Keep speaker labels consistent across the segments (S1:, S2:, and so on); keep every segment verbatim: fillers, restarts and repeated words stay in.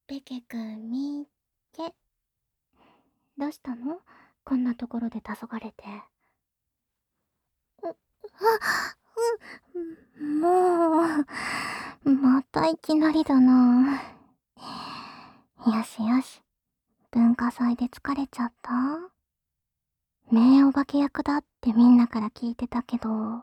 S1: ペケくんみーけ。どうしたの？こんなところで黄昏れて。う、あ、う、もう、またいきなりだな。よしよし、文化祭で疲れちゃった？名お化け役だってみんなから聞いてたけど。ん？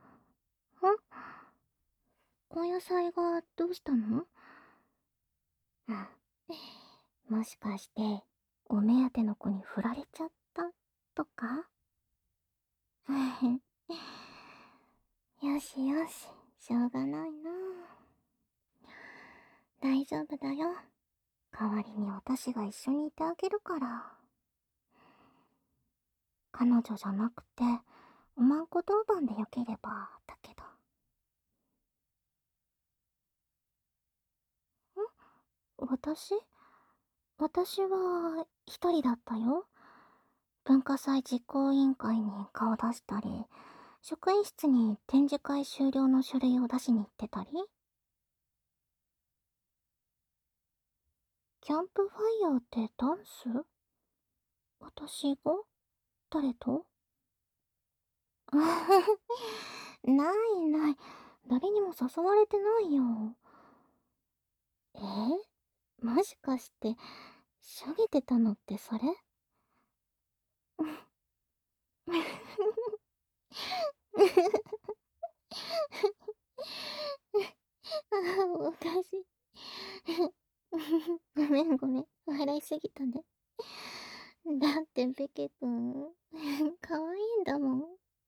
S1: お野菜がどうしたの？うん。もしかして、お目当ての子に振られちゃったとか？よしよし、しょうがないな。大丈夫だよ。代わりに私が一緒にいてあげるから。彼女じゃなくて、おまんこ当番でよければだけど。ん？私？私は一人だったよ。文化祭実行委員会に顔出したり、職員室に展示会終了の書類を出しに行ってたり。キャンプファイヤーってダンス？私が？誰と？ないない。誰にも誘われてないよ。えー、もしかして、しょげてたのってそれ？あ、おかしい。ごめんごめん。笑いすぎたね。だってペケくん、かわいいんだもん。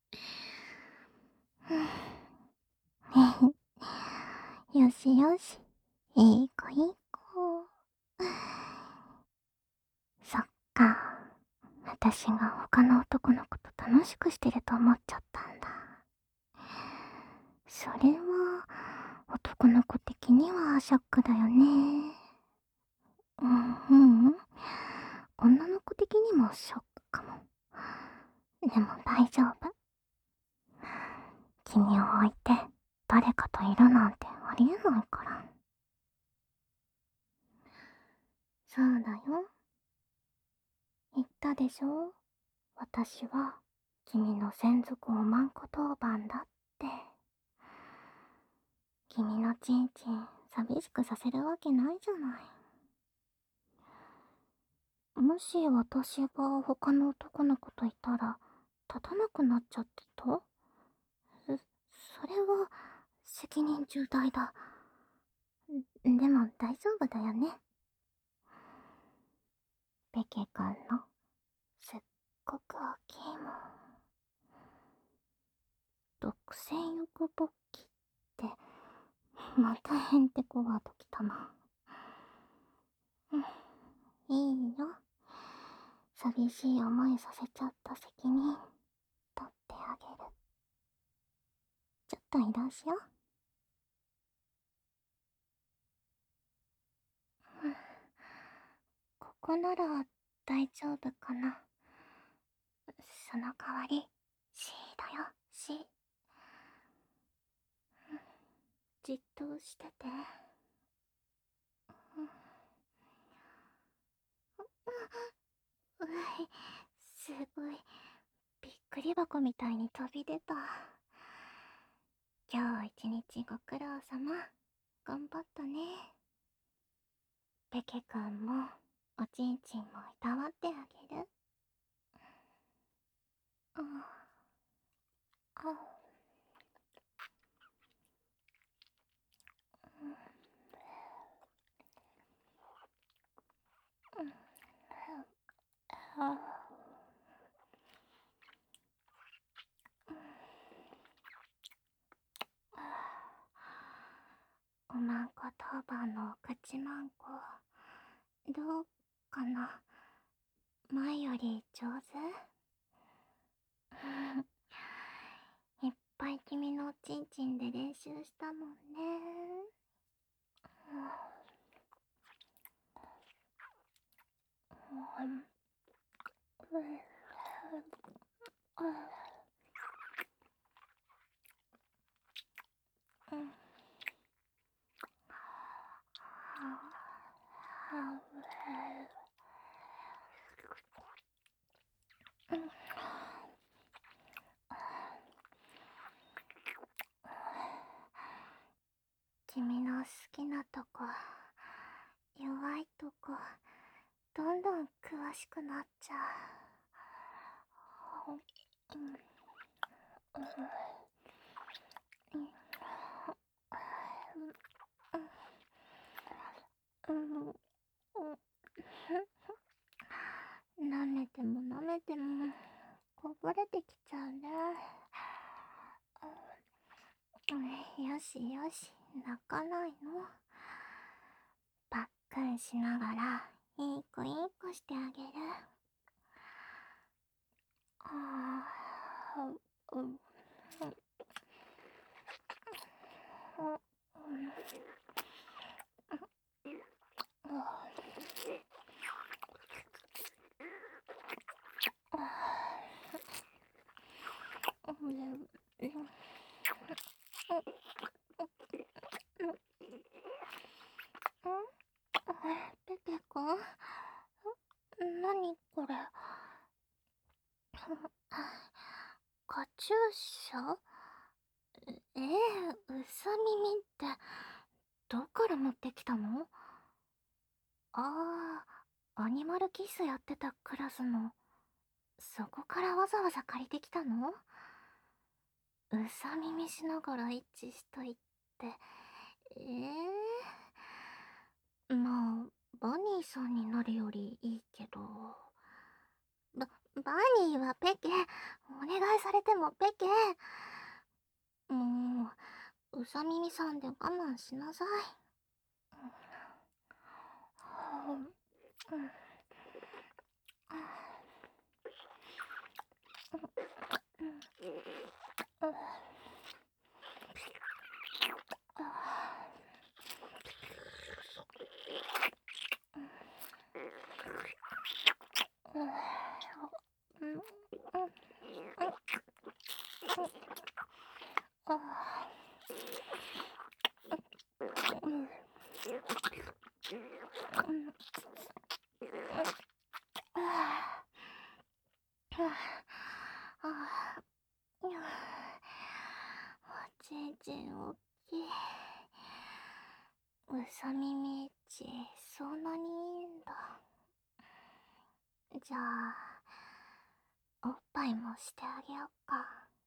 S1: よしよし。いい子いい子。そっか。私が他の男の子と楽しくしてると思っちゃったんだ。それは、男の子的にはショックだよね。うん、うん。女の子的にもショックかも。でも大丈夫。君を置いて誰かといるなんてありえないから。そうだよ。言ったでしょ？私は君の専属おまんこ当番だって。君のちんちん寂しくさせるわけないじゃない。もし私が他の男の子といたら立たなくなっちゃってた？そ、それは責任重大だ。でも大丈夫だよね。ペケ君のすっごく大きいもん。独占欲勃起ってまたへんてこワードきたな。うん、いいよ。寂しい思いさせちゃった責任取ってあげる。ちょっと移動しよう。うん、ここなら大丈夫かな。その代わり C だよ C。 じっとしてて。うん、うい、すごいびっくり箱みたいに飛び出た。今日一日ご苦労様。頑張ったね。ペケくんもおちんちんもいたわってあげる。ああ、あ、おまんこ当番の口まんこどうかな。前より上手？いっぱい君のおちんちんで練習したもんね。 君の好きなとこ、弱いとこ、どんどん詳しくなっちゃう。うんうんうんうん舐めても舐めてもこぼれてきちゃうね。よしよし、泣かないの。パックンしながらいい子いい子してあげる。あーうんうんペペくん、何これ。カチューシャ？ええ、うさ耳ってどっから持ってきたの？ああ、アニマルキスやってたクラスの。そこからわざわざ借りてきたの？うさ耳しながら一致したいって。ええー、まあ、バニーさんになるよりいいけど。バ、バニーはペケ。お願いされてもペケ。もう、うさ耳さんで我慢しなさい。うん、うんおちんちんおっきい。うさ耳エッチ、そんなにいいんだ。じゃあ、おっぱいもしてあげよっか。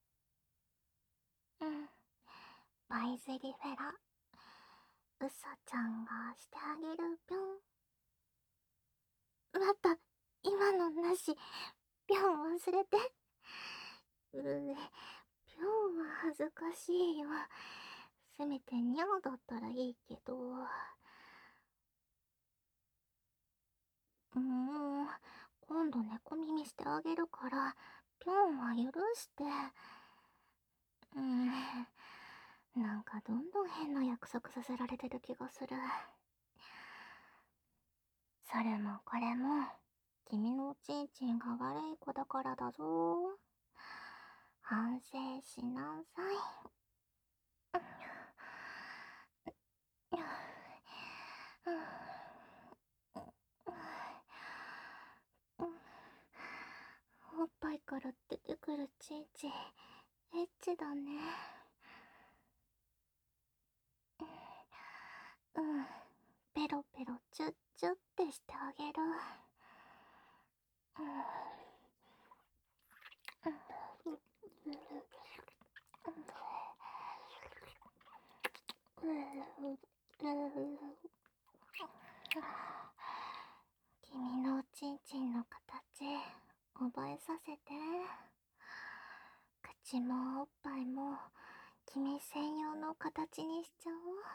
S1: うん。バイゼリフェラ。うさちゃんがしてあげるぴょん。また、今のなし。ぴょん忘れて。うえ、ぴょんは恥ずかしいよ。せめてにゃおだったらいいけど。もう、今度猫耳してあげるから、ぴょんは許して。うん。なんかどんどん変な約束させられてる気がする。それもこれも、君のおちんちんが悪い子だからだぞ。反省しなさい。おっぱいから出てくるちんちん、エッチだね。うん、ペロペロチュッチュってしてあげる。君のおちんちんの形覚えさせて。口もおっぱいも君専用の形にしちゃ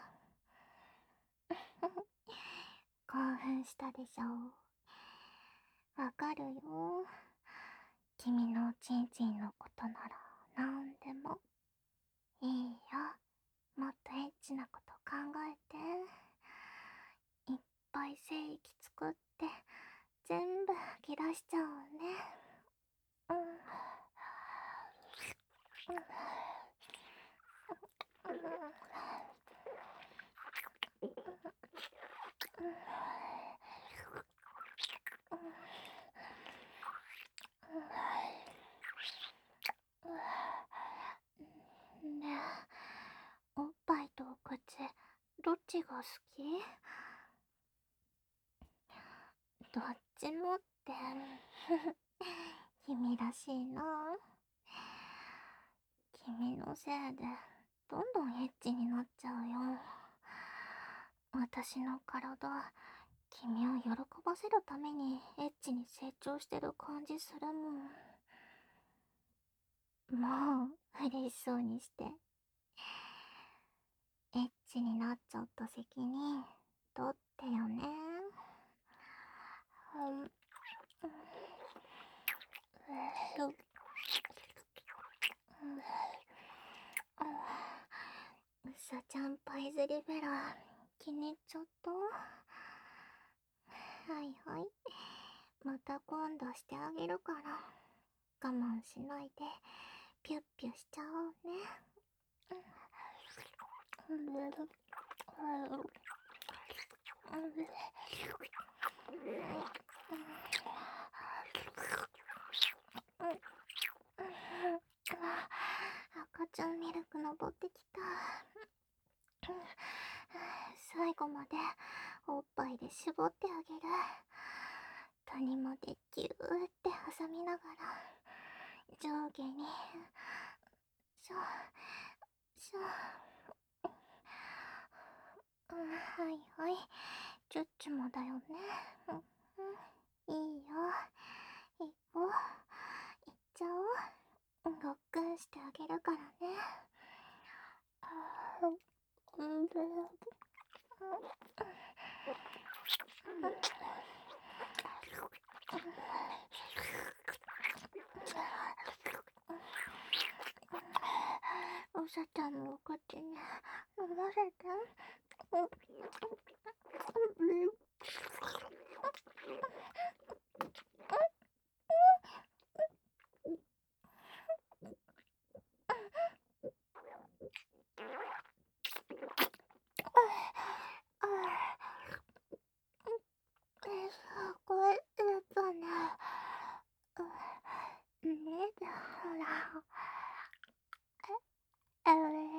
S1: おう。興奮したでしょ。わかるよ。君のおちんちんのことならなんでもいいよ。もっとエッチなこと考えて。いっぱい精液作って全部吐き出しちゃおうね。うん。 どっちが好き？どっちもって。君らしいな。君のせいでどんどんエッチになっちゃうよ。私の体、君を喜ばせるためにエッチに成長してる感じするもん。もう嬉しそうにして。エッチになっちゃった責任取ってよね。うん。うさちゃんパイズリベラ気に入っちゃった。はいはい、また今度してあげるから、我慢しないでピュッピュしちゃおうね。赤ちゃんミルク登ってきた。最後までおっぱいで絞ってあげる。谷までギューって挟みながら上下にシュッシュッ。はいはい、チュッチュもだよね。うん、いいよ、行こう、行っちゃおう。ごっくんしてあげるからね。うん、うさちゃんのお口に飲ませて。すごいですね。ねだら。え、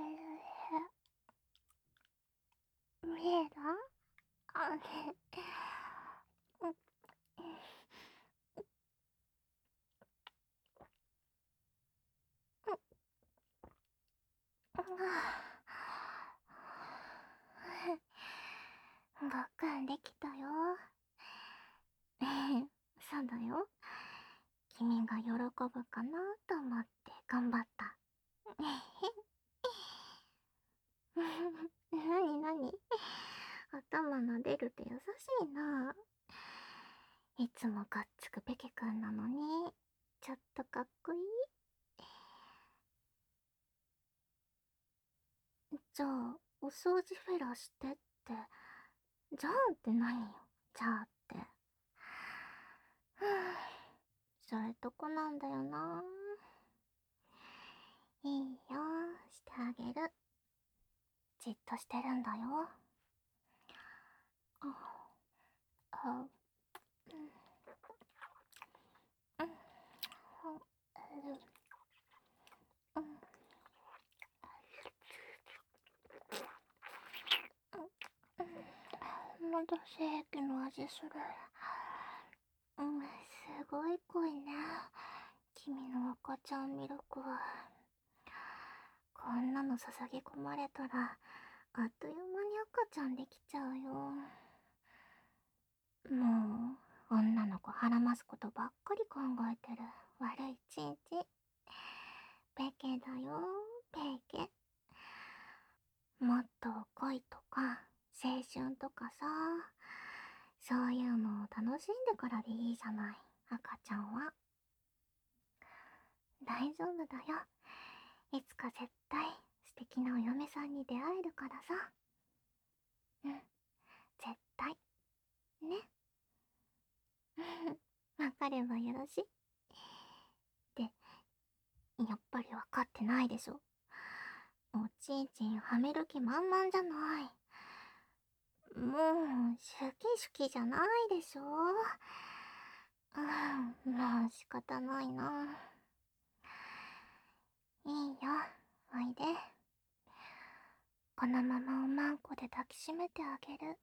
S1: 見えた？あれ。ごっくんできたよ。そうだよ。君が喜ぶかなと思って頑張った。なになに、頭撫でるって優しいな。いつもがっつくペケくんなのにちょっとかっこいい。じゃあお掃除フェラしてって。じゃあって何よ、じゃあって。ふぅ、そういうとこなんだよな。いいよ、してあげる。じっとしてるんだよ。ああ、うん、うん、うん、うん、まだ精液の味する。うん、すごい濃いね、君の赤ちゃんミルクは。こんなの捧げ込まれたらあっという間に赤ちゃんできちゃうよ。もう女の子はらますことばっかり考えてる悪いちんち。ペケだよ、ペケ。もっと恋とか青春とかさ、そういうのを楽しんでからでいいじゃない、赤ちゃんは。大丈夫だよ、いつか絶対素敵なお嫁さんに出会えるからさ。うん、絶対ね。わかればよろしい。ってやっぱりわかってないでしょ。おちんちんはめる気満々じゃない。もうシュキシュキじゃないでしょ。うん、もう仕方ないな。いいよ、おいで。 このままおまんこで抱きしめてあげる。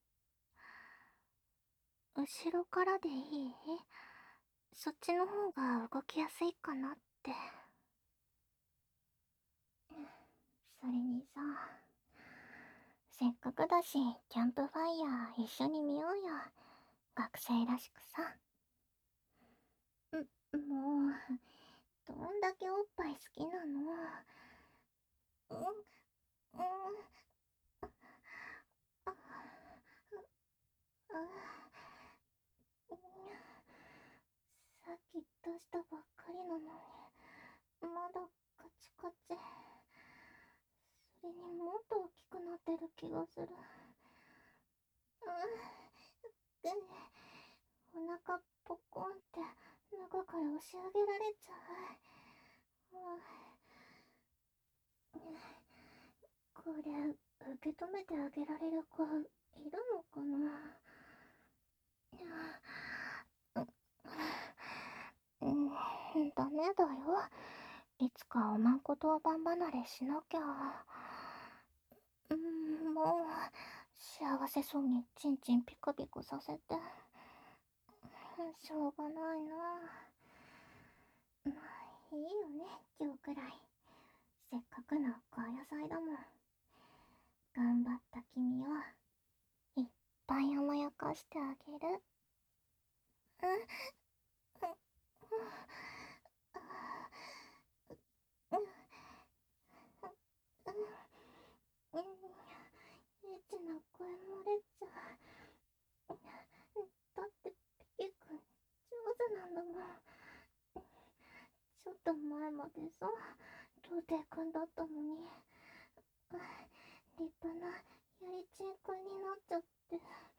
S1: 後ろからでいい？そっちの方が動きやすいかなって。それにさ、せっかくだしキャンプファイヤー一緒に見ようよ。学生らしくさ。ん、もう、どんだけおっぱい好きなの？うん、うん、あ、あ、さっき出したばっかりなのに、まだカチカチ。それにもっと大きくなってる気がする。うん、お腹ポコンって中から押し上げられちゃう。うん、これ受け止めてあげられる子いるのかな？うん、ダメだよ。いつかおまんこ当番離れしなきゃ。うん、もう幸せそうにチンチンピクピクさせて、しょうがないな。まあいいよね、今日くらい。せっかくの高野菜だもん。頑張った君をいっぱい甘やかしてあげる。うん、うん、うん、うん、うん、エッチな声漏れちゃう。だってピケ君上手なんだもん。ちょっと前までさ、童貞君だったのに、立派なやりちん君になっちゃって。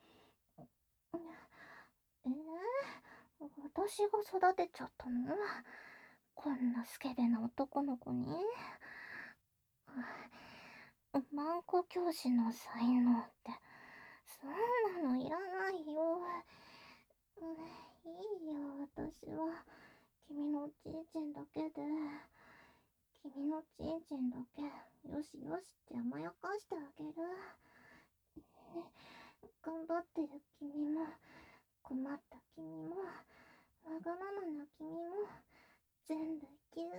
S1: えー、私が育てちゃったの？こんなスケベな男の子に。おまんこ教師の才能って、そんなのいらないよ。うん、いいよ、私は。君のちんちんだけで。君のちんちんだけ、よしよしって甘やかしてあげる。ね、頑張ってる君も、困った君も、わがままな君も、全部ギューって、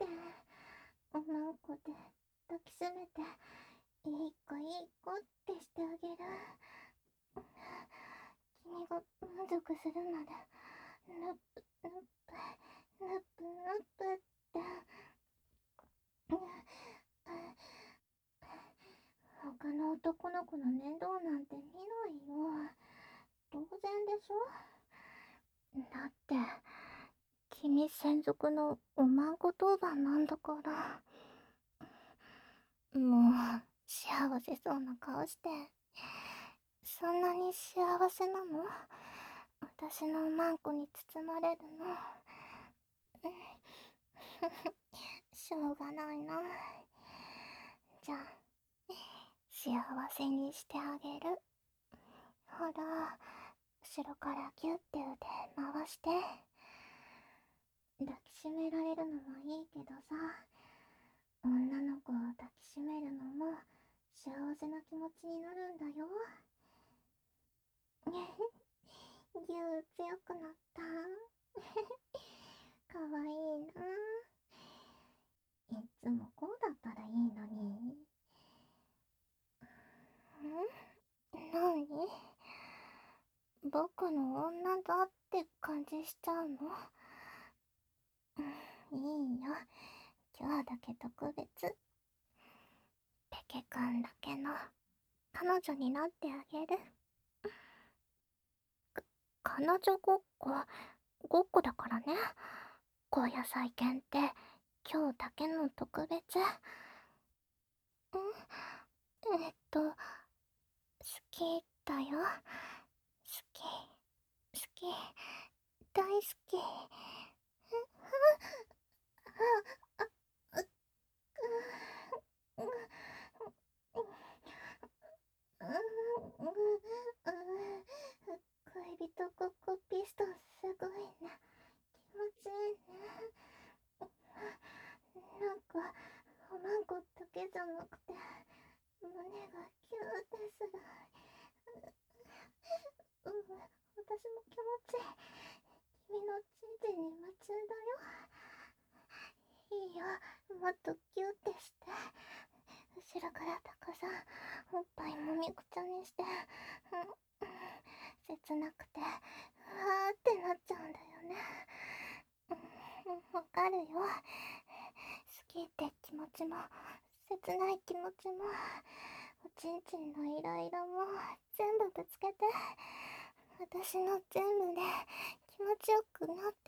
S1: おまんこで抱きしめて、いい子いい子ってしてあげる。君が満足するまで、ぬっぷぬっぷ、ぬっぷぬっぷって。他の男の子の面倒なんて見ないよ。当然でしょ？だって、君専属のおまんこ当番なんだから。もう、幸せそうな顔して。そんなに幸せなの？私のおまんこに包まれるの。しょうがないな。じゃあ、幸せにしてあげる。ほら、後ろからギュッて腕回して。抱きしめられるのもいいけどさ、女の子を抱きしめるのも幸せな気持ちになるんだよ。ぎゅー強くなった。かわいいな。いつもこうだったらいいのに。ん？なに？僕の女だって感じしちゃうの？いいよ、今日だけ特別。ペケくんだけの彼女になってあげる。彼女ごっこ、ごっこだからね。高野菜限定、今日だけの特別。ん？えっと、好きだよ。好き、好き、大好き。恋人ごっこピストンすごいね。気持ちいいね。なんか、おまんこだけじゃなくて、胸君のちんちんに夢中だよ。いいよ、もっとギューってして、後ろからたくさんおっぱいもみくちゃにして、うん、切なくてうわーってなっちゃうんだよね。うん、わかるよ。好きって気持ちも切ない気持ちもおちんちんのイライラも全部ぶつけて、私の全部で気持ちよくなって、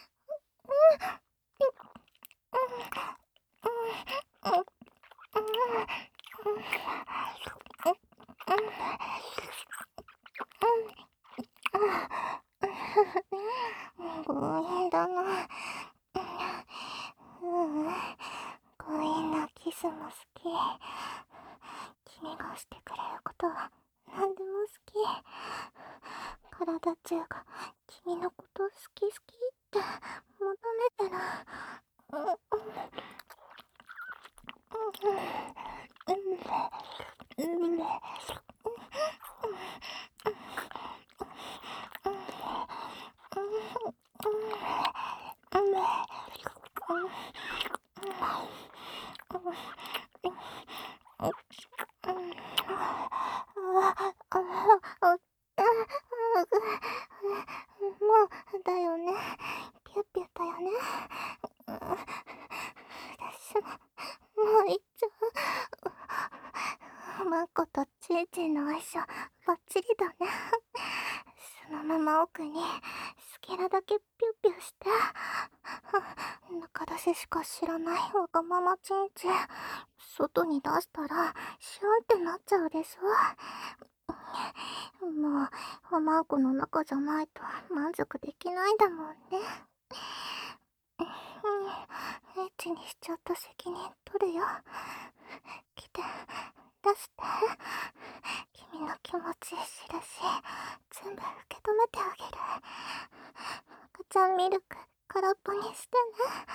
S1: 強引だな。うん、強引なキスも好き。君がしてくれることは何でも好き。体中が君のこと好き好きって求めてる。うんうんうんうんうん。もうだよね。ピュッピュッだよね。私ももういっちゃう。マコとチーチーの相性バッチリだね。そのまま奥に好きなだけピュッピュして、中出ししか知らないわがままチンチン外に出したらシュンってなっちゃうでしょ。もうおまんこの中じゃないと満足できないだもんね。うん、エッチにしちゃった責任取るよ。来て、出して。君の気持ち知るし、全部受け止めてあげる。赤ちゃんミルク空っぽにしてね。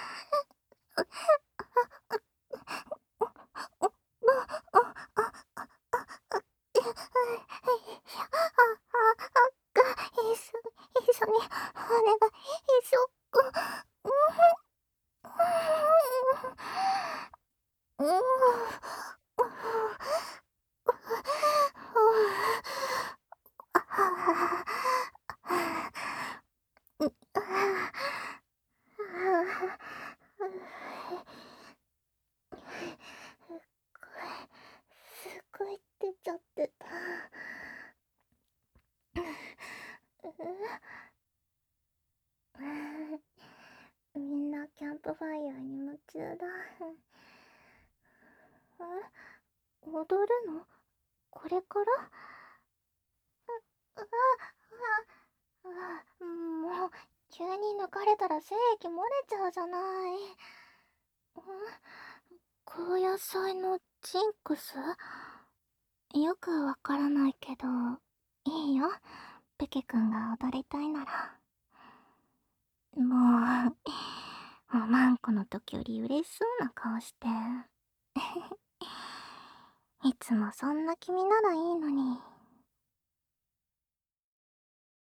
S1: 一緒に、一緒に、お願い、一緒。うん、うん、すごい出ちゃってた。みんなキャンプファイヤーに夢中だ。え、踊るの？これから？うわ、うわ、うわ、もう急に抜かれたら精液漏れちゃうじゃない。高野菜のジンクス？よくわからないけど、いいよ。ペケ君が踊りたいなら。もう、おまんこの時より嬉しそうな顔して。いつもそんな君ならいいのに。